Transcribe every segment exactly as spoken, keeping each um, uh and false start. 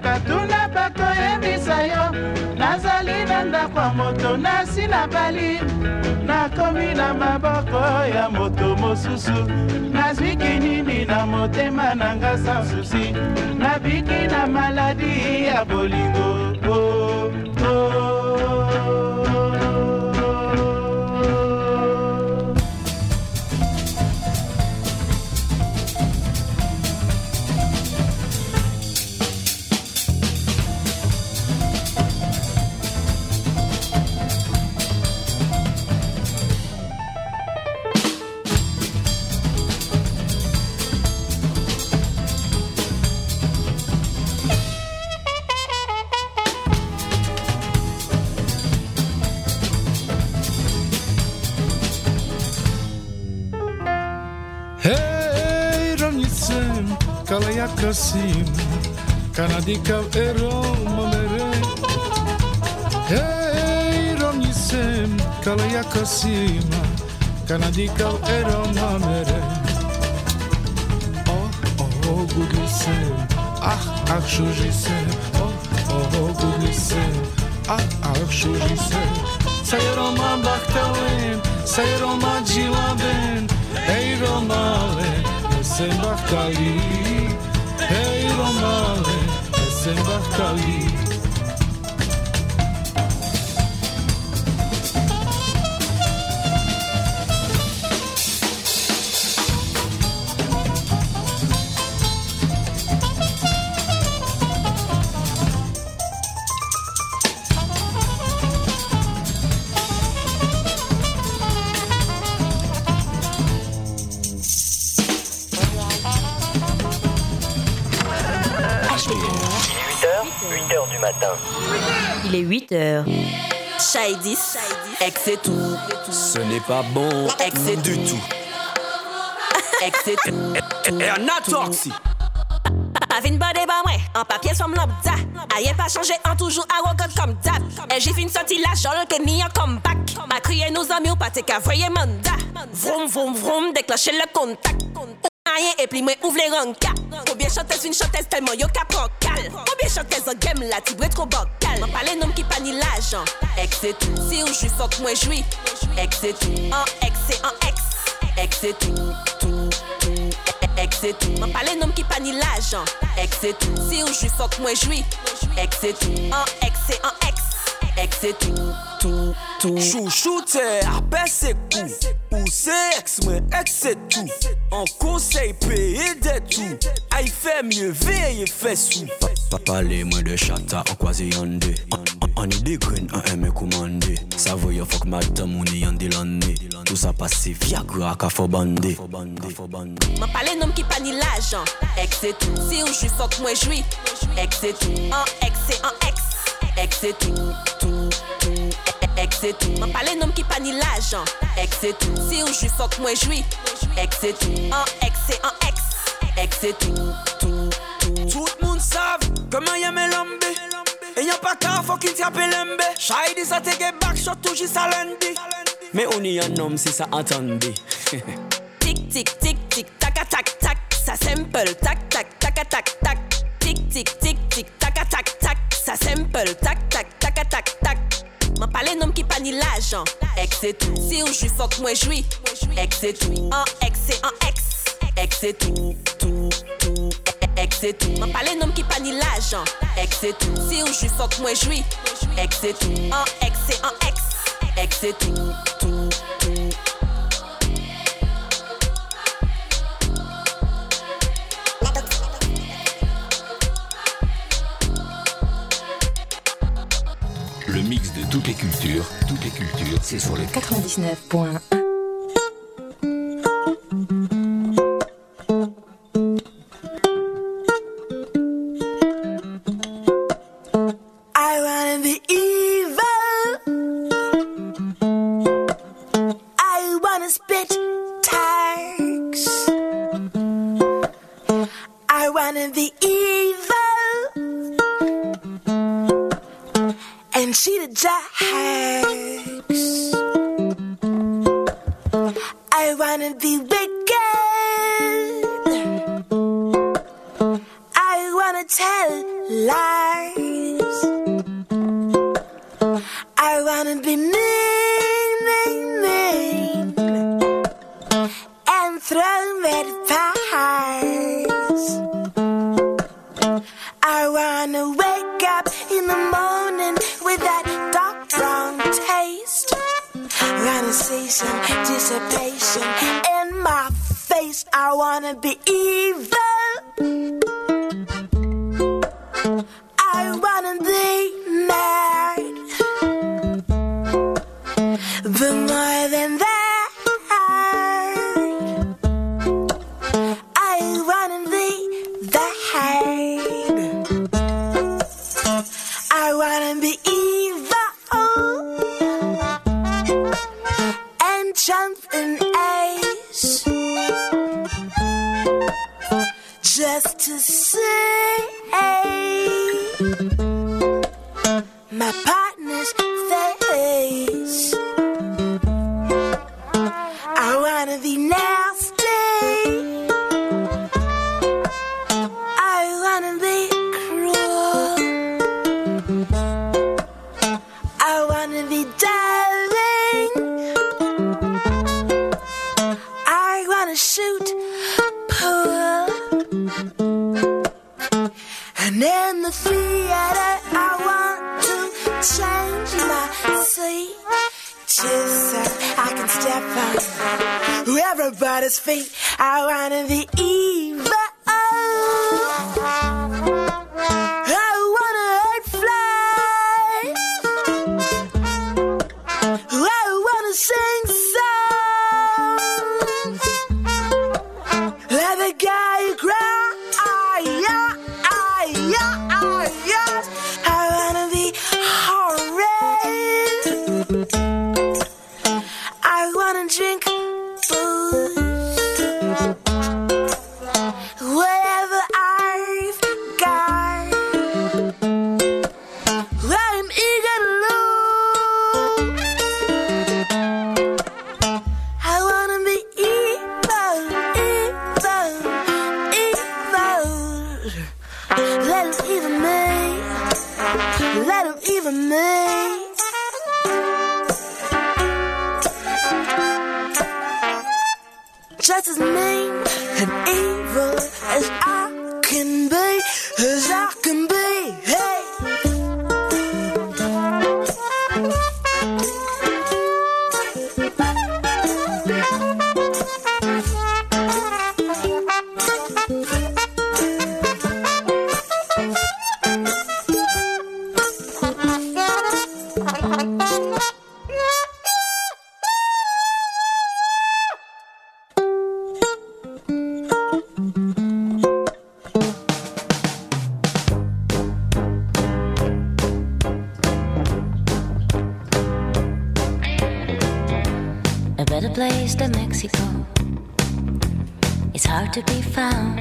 nakatuna bakoyebisa yo nazali na ndako ya moto nasi na bali nakomi na maboko ya moto mosusu nazwiki nini na motema nanga sans souci nabiki na maladi ya bolingo oh, oh. Kasim, Kanadika ero mamere. Hey, Romnisem, Kalaya Kasim, Kanadika ero mamere. Oh, oh, goodnessem, ah, ah, chujisem, oh, oh, goodnessem, ah, ah, chujisem. Sayroma baktalin, sayroma jilaben, hey romale, sem baktali. Hey Romale, esse Barcali. Il est huit heures. Shaïdis, ex c'est tout. Ce n'est pas bon, Ex c'est du tout. Ex c'est tout. Et un atoxi. Avine bade ba mwen, en papier som lambda. Ayen pas changé, en toujours arrogant comme d'hab. Et j'ai fin sorti la jol que ni un comeback. Ma crié nos amis ou pas te qu'à voyer mandat. Vroom vroom vroom, déclencher le contact. Rien et puis moi ouvre les rankas. Combien chanteuse une chanteuse tellement yo ka prend cal. Combien chanteuse en game là tu trop bocal. M'en parle nom qui pas ni l'argent. Ex c'est tout. Si ou j'suis fuck moi j'suis. Ex c'est tout. En ex c'est en ex. Ex c'est tout. Tout tout. Ex c'est tout. M'en parle nom qui pas ni l'argent. Ex c'est tout. Si ou j'suis fuck moi j'suis. Ex c'est tout. En ex c'est en ex. Ex c'est tout. Tout tout. Chouchou t'es à baisser coup. Ou c'est ex moi ex c'est tout. En conseil payer des tout. Aïe fait mieux veille fait sous. Pas parler moins de chata en quasi yandé. On est des graines en aimé commander. Ça veut y'a fuck madame on est yandé l'année. Tout ça passe Viagra qu'a faut bander. M'en parle nom qui pas ni l'argent. Ex c'est tout. Si ou j'suis fuck moi j'suis. Ex c'est tout. En ex c'est en ex. Ex c'est tout. Tout tout. Ex c'est tout. M'en parle nom qui pas ni l'argent. Ex c'est tout. Si ou j'suis fuck moi j'suis. Ex c'est tout. En ex c'est en ex. Ex c'est tout. Tout tout. Tout le monde savent comment y'a mes lambés. Et y'a pas qu'à faut qu'il t'appelle l'embé. Shaïdi ça te get back shot tout juste à lundi. Mais on y a un homme si ça attendait. Tic tic tic tic tac tac tac. Ça simple tac tac tac tac tac. Tic tic tic tic tac tac tac. Ça simple tac tac tac tac tac. M'en parle nom qui pas ni l'argent. Ex c'est tout. Si ou j'suis fuck moi j'suis. Ex c'est tout. En ex c'est en ex. Ex c'est tout. Tout tout. Ex c'est tout. M'en parle nom qui pas ni l'argent. Ex c'est tout. Si ou j'suis fuck moi j'suis. Ex c'est tout. En ex c'est en ex. Ex c'est tout. Tout tout. Le mix de toutes les cultures, toutes les cultures, c'est sur le quatre-vingt-dix-neuf point un. I wanna be evil. I wanna spit tags. I wanna be evil. And she the jacks. I wanna be wicked. I wanna tell lies. be mean, mean, mean, and throw red pies. I wanna wake up in the morning with that dark brown taste. Wanna see some dissipation in my face. I wanna be evil. I wanna be mad. But more than that, I wanna be the head. I wanna be evil and jump an ace, just to see my partner's face. I wanna be nasty. I wanna be cruel. I wanna be darling. I wanna shoot pool. And in the theater I want to change my seat, just so I can step on everybody's feet. I wanna be evil. I wanna hurt flies. I wanna sing songs. Let the guy cry. Yeah, yeah, yeah. I wanna be horrid. I wanna drink booze. Whatever I've got, I'm eager to lose. I wanna be evil, evil, evil. Let him even me. Let him even me. Just as mean and evil as I can be, as I can be. Hey. A better place than Mexico. It's hard to be found.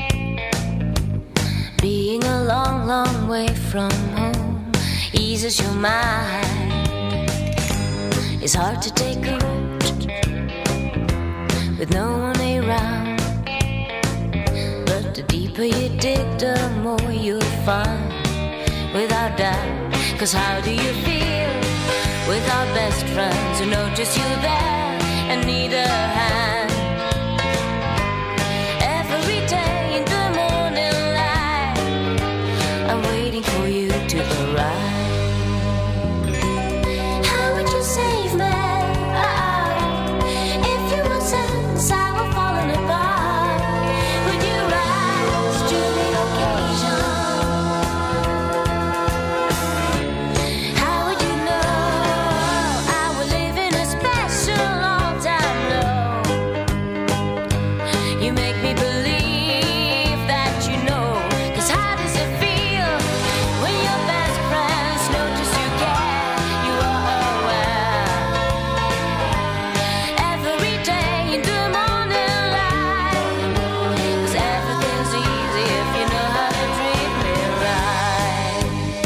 Being a long, long way from home eases your mind. It's hard to take a route with no one around. But the deeper you dig, the more you'll find, without doubt. Cause how do you feel without best friends who notice you there and need a hand? Every day in the morning light, I'm waiting for you to arrive. How would you save me? Uh-oh. If you were since I were falling apart, would you rise to the occasion? How would you know I would live in a special long time low? You make me believe that you know. Cause how does it feel when your best friends notice you care? You are aware. Every day in the morning light, cause everything's easy if you know how to treat me right.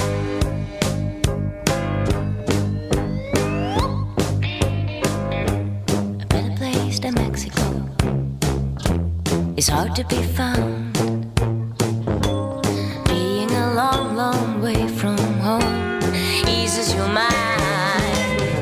A better place than Mexico. It's hard to be found. Being a long, long way from home eases your mind.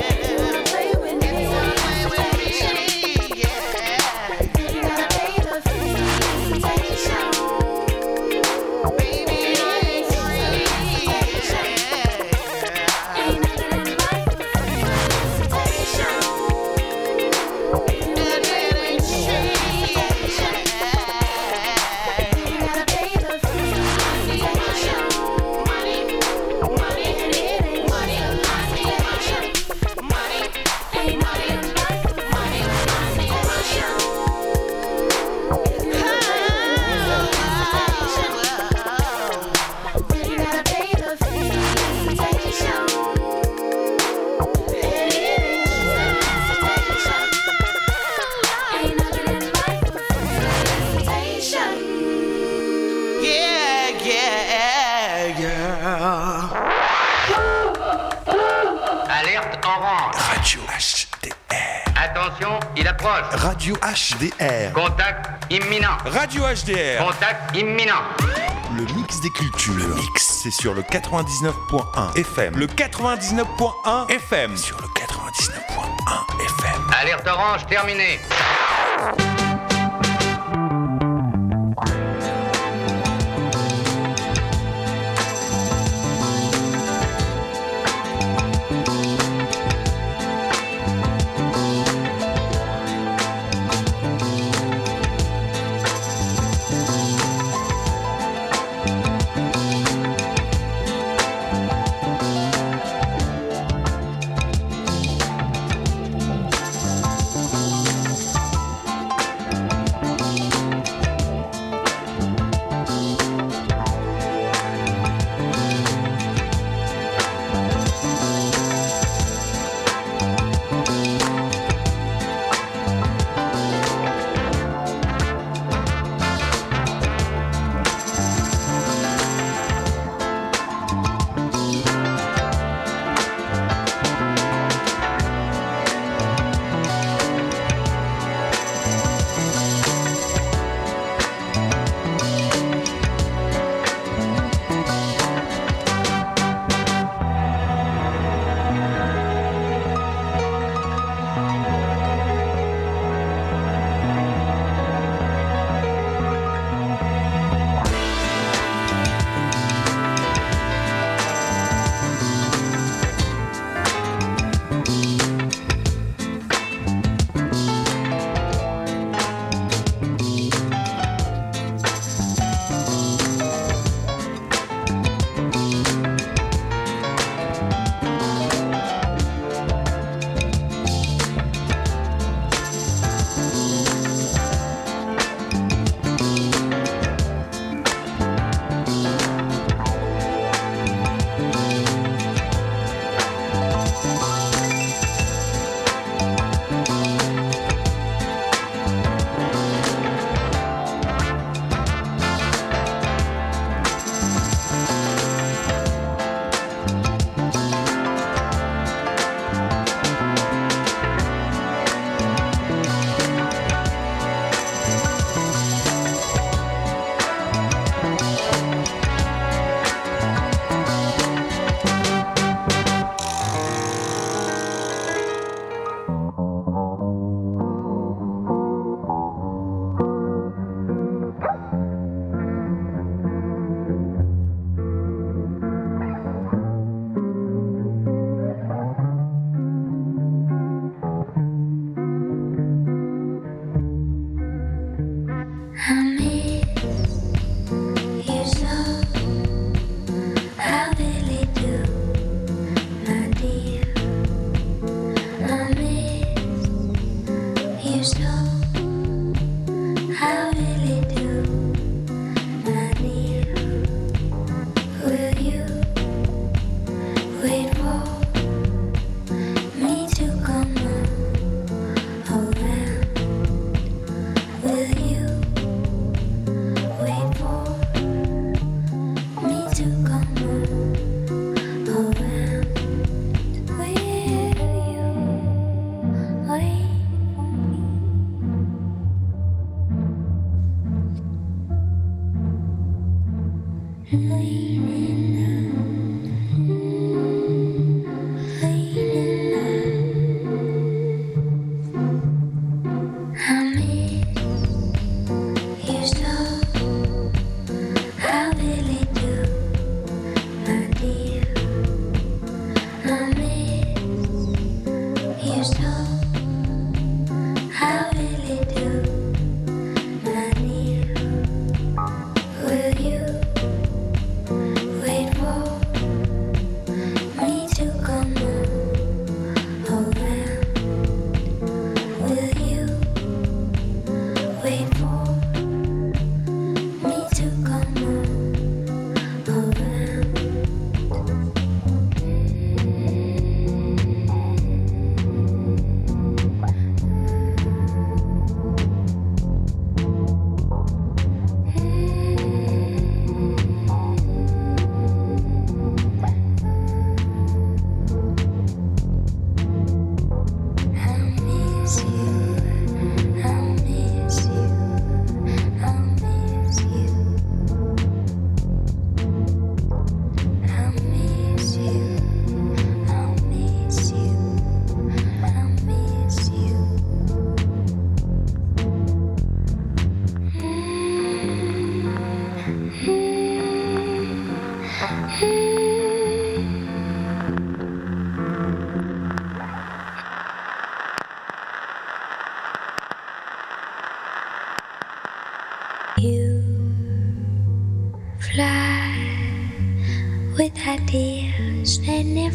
Attention, il approche. Radio H D R. Contact imminent. Radio H D R. Contact imminent. Le mix des cultures. Le mix, c'est sur le quatre-vingt-dix-neuf point un F M. Le quatre-vingt-dix-neuf point un F M. Sur le quatre-vingt-dix-neuf point un F M. Alerte orange terminée.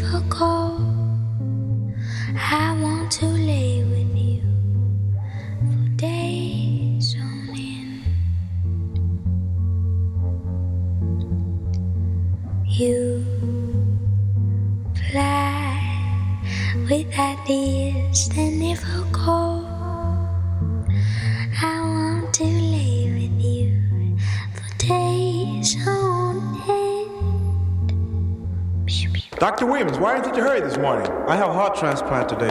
never go. I want to lay with you for days on end. You fly with ideas that never go. I want to lay with you for days on end. Doctor Williams, why in such a hurry this morning? I have a heart transplant today.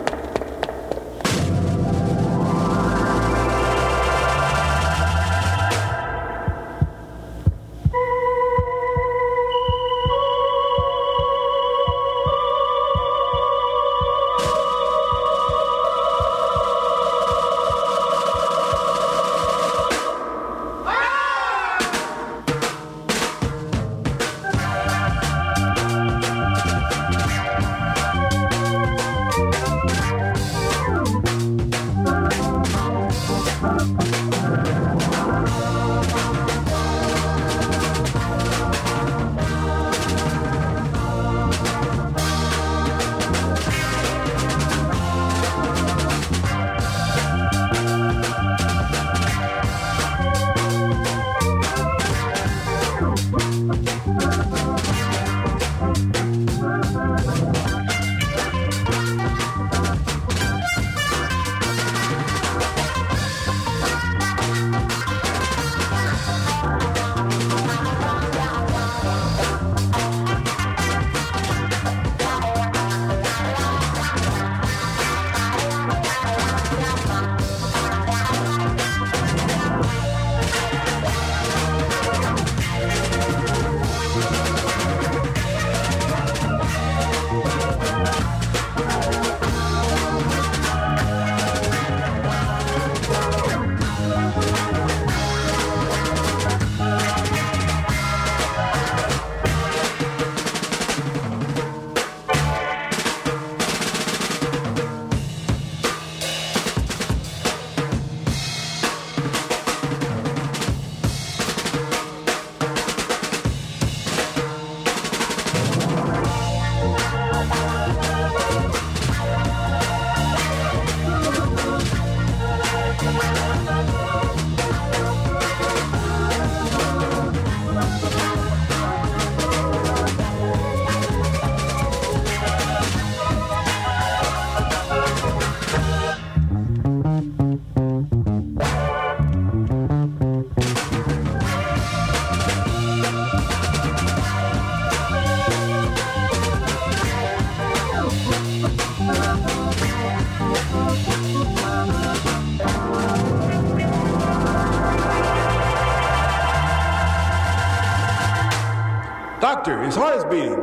Doctor, his heart is beating.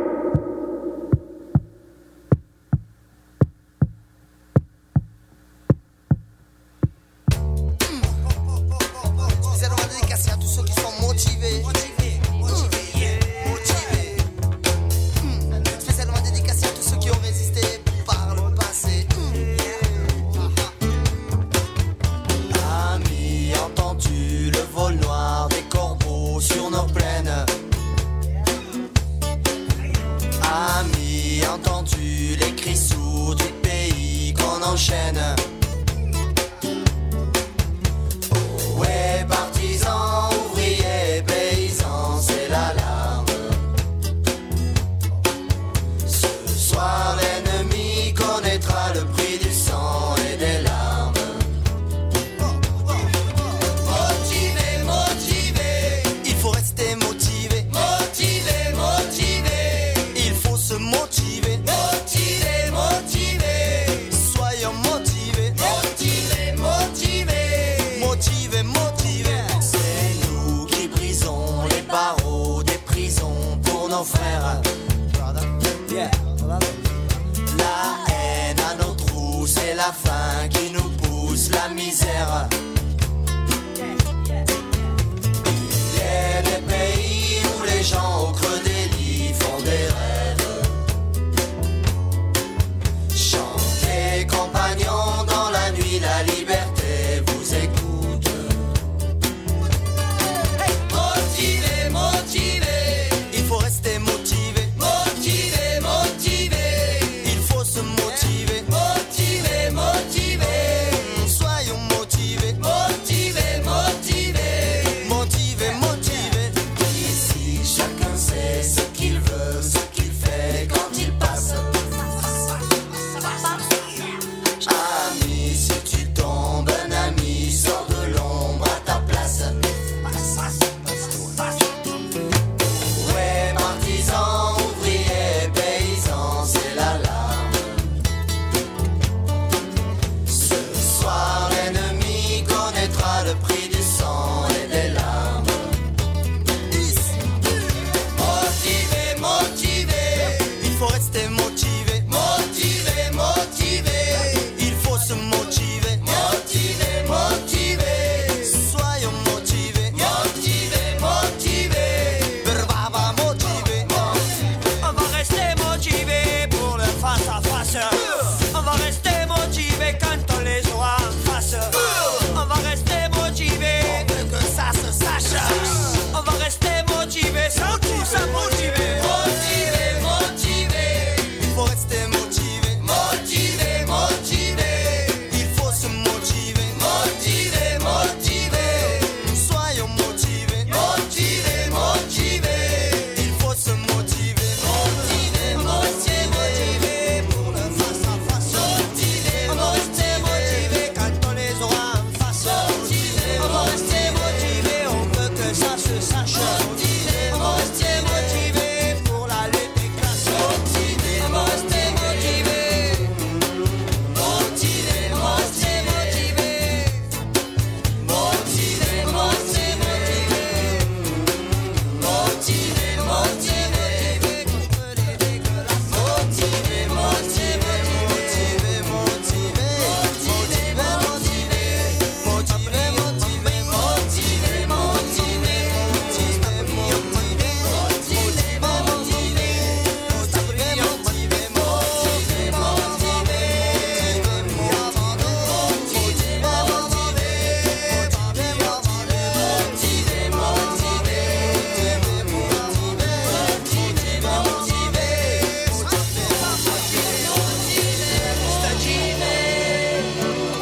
Motivé, motivé,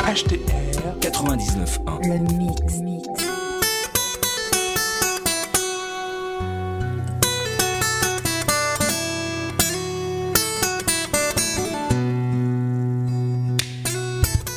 H T R quatre-vingt-dix-neuf point un. Le mix, mix.